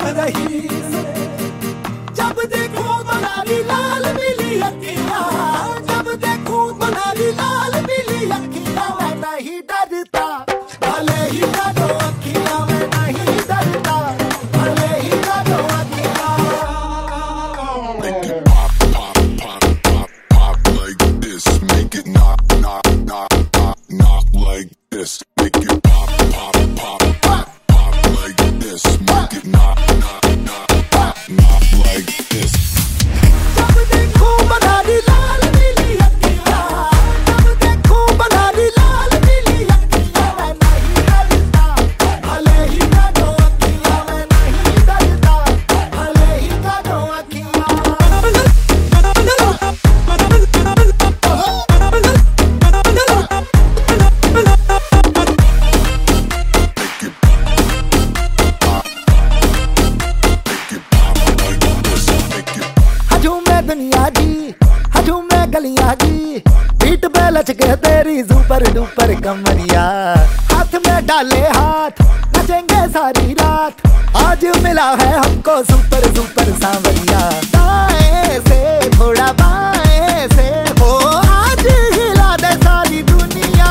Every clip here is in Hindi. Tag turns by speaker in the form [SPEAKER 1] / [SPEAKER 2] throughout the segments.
[SPEAKER 1] रही से। जब देखो बनारी लाल पीली अखियाँ, जब देखो बनारी लाल पीली अखियाँ, मैं नहीं डरता भले ही काटो अखियाँ, मैं नहीं डरता भले ही काटो अखियाँ।
[SPEAKER 2] Make it pop, pop, pop, pop, pop like this. Make it knock, knock, knock, knock, knock like this. Make it pop, pop, pop, pop, pop like this. Make it knock, knock, knock, knock, knock like this.
[SPEAKER 1] जब देखो बनारी लाल पीली अखियाँ, जब देखो बनारी लाल पीली अखियाँ, मैं नहीं डरता भले ही काटो अखियाँ, मैं नहीं डरता भले ही काटो अखियाँ। हजूम में दुनिया जी, हजूम में गलियां जी, पीठ पे लचके तेरी सुपर डुपर कमरिया। हाथ में डाले हाथ नचेंगे सारी रात, आज मिला है हमको सुपर सुपर सांवरिया। दाएं से थोड़ा बाएं से हो, आज हिला दे सारी दुनिया।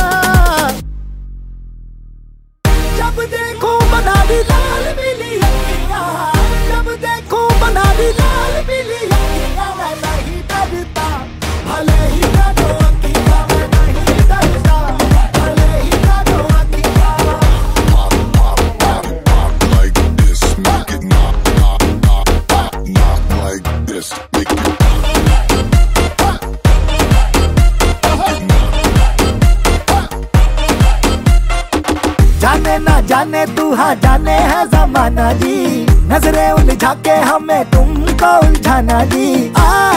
[SPEAKER 1] जब देखो बनारी लाल पीली अखियाँ, जब देखो बनारी लाल पीली अखियाँ, मैं नहीं डरता भले ही काटो अखियाँ, मैं नहीं डरता भले ही काटो अखियाँ।
[SPEAKER 2] Pop, pop, pop, pop like this. Make it knock, knock, knock, knock, knock like this. Make it
[SPEAKER 1] जाने ना जाने तू हाँ जाने है जमाना जी, नजरें उलझा के हमें तुमको उलझाना जी।